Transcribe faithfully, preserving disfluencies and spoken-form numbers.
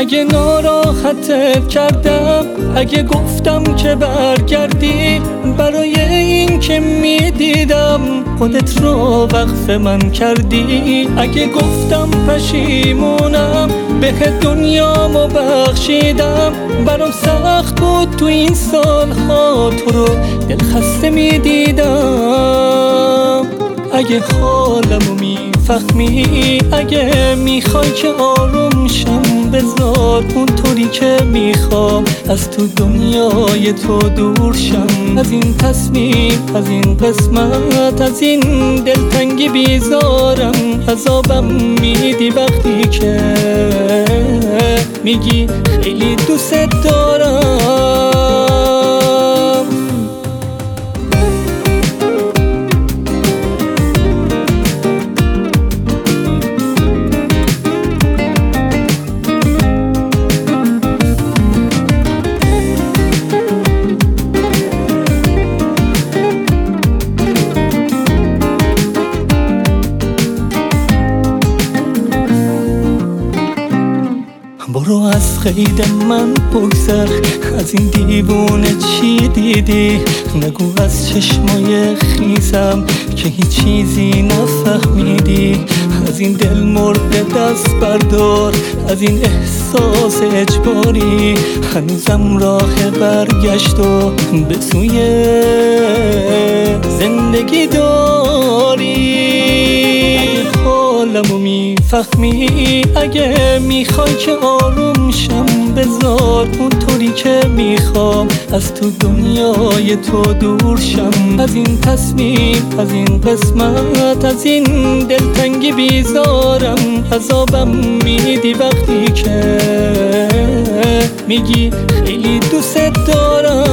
اگه ناراحتت کردم، اگه گفتم که برگردی، برای این که میدیدم خودت رو وقف من کردی. اگه گفتم پشیمونم، به دنیامو بخشیدم، برام سخت بود تو این سالها تو رو دلخسته میدیدم. اگه حالمو میفهمی، اگه میخوای که آروم شم، بذار اونطوری که میخوام از تو دنیای تو دور شم. از این تصمیم، از این قسمت، از این دلتنگی بیزارم. عذابم میدی وقتی که میگی خیلی دوست دارم. برو از قید من بگذر، از این دیوونه چی دیدی؟ نگو از چشمای خیزم که هیچ چیزی نفهمیدی. از این دل مرد دست بردار، از این احساس اجباری. هنوزم راه برگشت و به سوی زندگی داری. حالمو میفهمی، اگه میخوای که آروم شم، بذار اونطوری که میخوام از تو دنیای تو دور شم. از این تصمیم، از این قسمت، از این دلتنگی بیزارم. عذابم میدی وقتی که میگی خیلی دوست دارم.